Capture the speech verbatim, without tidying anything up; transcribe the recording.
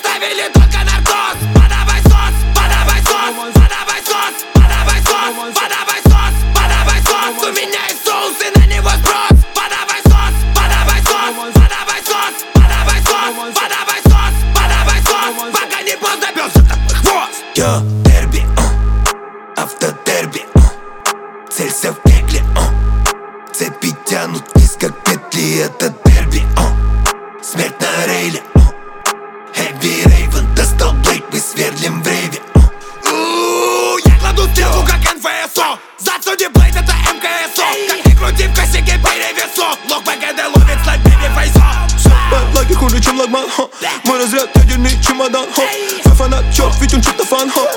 оставили только наркоз. Подавай сос, подавай сос, подавай сос, подавай сос, подавай сос, подавай сос. У меня есть соус и на него спрос. Подавай сос, подавай сос, подавай сос, подавай сос, подавай сос, подавай сос. Пока не поздно, пёс, это твой хвост. Йо, дерби, uh, автодерби, uh, целься в пекле, uh, цепи тянут вниз, как петли, это дерби, uh, смерть на рейле, uh, Heavy Raven достал блейк, мы сверлим в рейве, uh. Я кладу стрелку, как эн эф эс о. Засуди блейд, это эм ка эс о. Как ни крути, в косяке перевесо. Лок ПГД ловит слабее фейсо. Лаги хуже, чем лагман, ха. Мой разряд ядерный чемодан, ха. Мой фанат чёрт, ведь он чисто фан, ха.